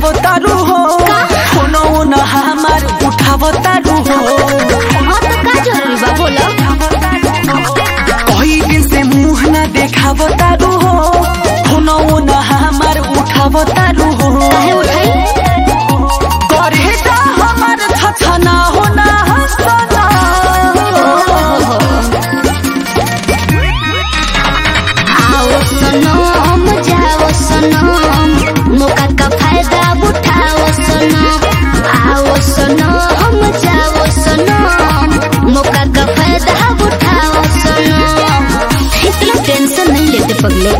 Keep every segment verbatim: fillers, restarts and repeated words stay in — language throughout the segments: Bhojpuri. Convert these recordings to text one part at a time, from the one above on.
देखावो तारू हो कोनो न हमार उठावो तारू हो। हाँ तो का जरूरी बा बोला। कई दिन से मुँह न देखावो तारू हो कोनो न हमार उठावो तारू हो। काहे उठाई करे दा हमार छछना हो ना हंसना। आओ सनम जाओ सनम मौका का फायदा उठाओ सनम। आओ सनम जाओ सनम मौका का फायदा उठाओ सनम। इतना टेंशन नहीं लेते पगले।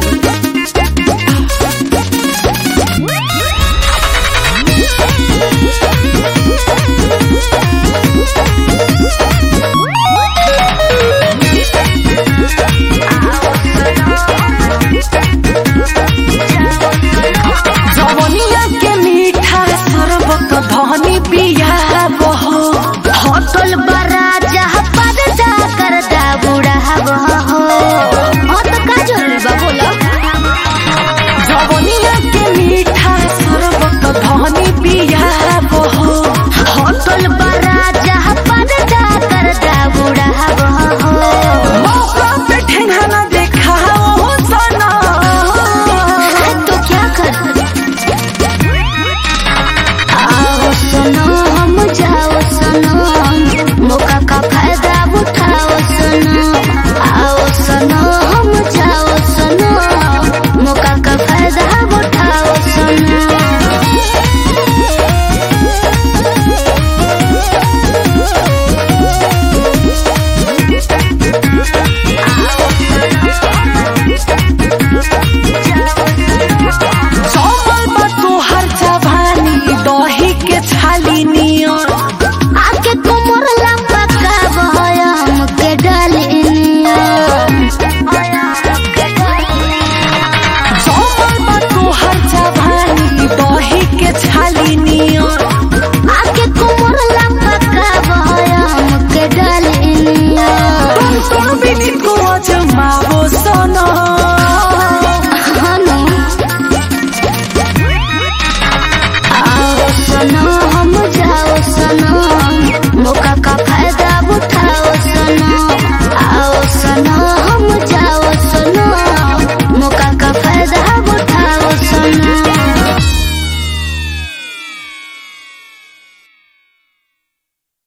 जवनिया के मीठा शरबत धनी पिया बहो। होटल बड़ा जहाँ पर जा कर दा बुढ़ा बहो। हाँ तो का जरूरी बा बोला। जवनिया के मीठा शरबत धनी पिया बहो। होटल बड़ा जहाँ पर जा कर दा बुढ़ा बहो। मौका पे ठेंगा न देखाओ सना। तो क्या कर आओ सनम जाओ सनम मौका का फायदा उठाओ सनम। आओ सनम जाओ सनम मौका का फायदा उठाओ सनम। जमल बा तोहर जवानी दही के छाली नियन। आके कोमर लंबा का बहयम के डालिनिया। जमल बा तोहर जवानी दही के छाली नियन। आके कोमर लंबा का बहयम के डालिनिया। तुम बिनी को